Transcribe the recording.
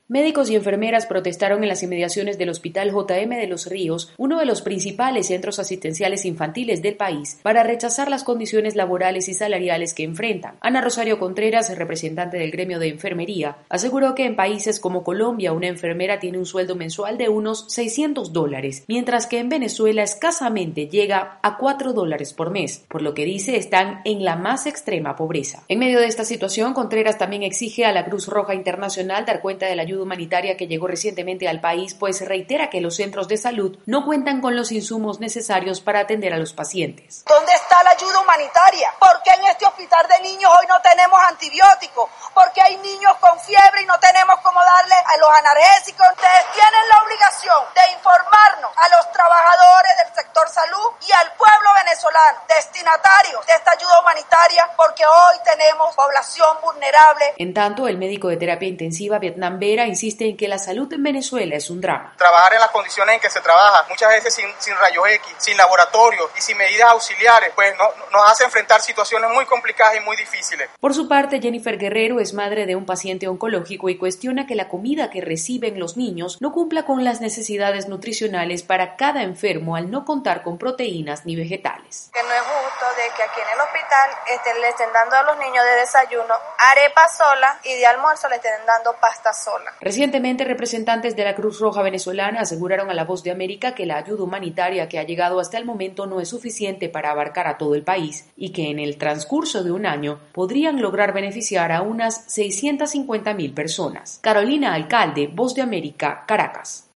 Médicos y enfermeras protestaron en las inmediaciones del Hospital JM de Los Ríos, uno de los principales centros asistenciales infantiles del país, para rechazar las condiciones laborales y salariales que enfrentan. Ana Rosario Contreras, representante del gremio de enfermería, aseguró que en países como Colombia una enfermera tiene un sueldo mensual de unos $600, mientras que en Venezuela escasamente llega a $4 por mes, por lo que dice están en la más extrema pobreza. En medio de esta situación, Contreras también exige a la Cruz Roja Internacional dar cuenta de la ayuda humanitaria que llegó recientemente al país, pues reitera que los centros de salud no cuentan con los insumos necesarios para atender a los pacientes. ¿Dónde está la ayuda humanitaria? ¿Por qué en este hospital de niños hoy no tenemos antibióticos? ¿Por qué hay niños con fiebre y no tenemos cómo darle a los analgésicos? Ustedes tienen la obligación de informarnos a los trabajadores del sector salud y al pueblo venezolano, destinatarios de esta ayuda humanitaria, porque hoy tenemos población vulnerable. En tanto, el médico de terapia intensiva Vietnam Vera insiste en que la salud en Venezuela es un drama. Trabajar en las condiciones en que se trabaja, muchas veces sin rayos X, sin laboratorios y sin medidas auxiliares, pues nos hace enfrentar situaciones muy complicadas y muy difíciles. Por su parte, Jennifer Guerrero es madre de un paciente oncológico y cuestiona que la comida que reciben los niños no cumpla con las necesidades nutricionales para cada enfermo al no contar con proteínas ni vegetales. Que no es justo de que aquí en el hospital le estén dando a los niños de desayuno arepa sola y de almuerzo le estén dando pasta sola. Recientemente, representantes de la Cruz Roja venezolana aseguraron a La Voz de América que la ayuda humanitaria que ha llegado hasta el momento no es suficiente para abarcar a todo el país y que en el transcurso de un año podrían lograr beneficiar a unas 650,000 personas. Carolina Alcalde, Voz de América, Caracas.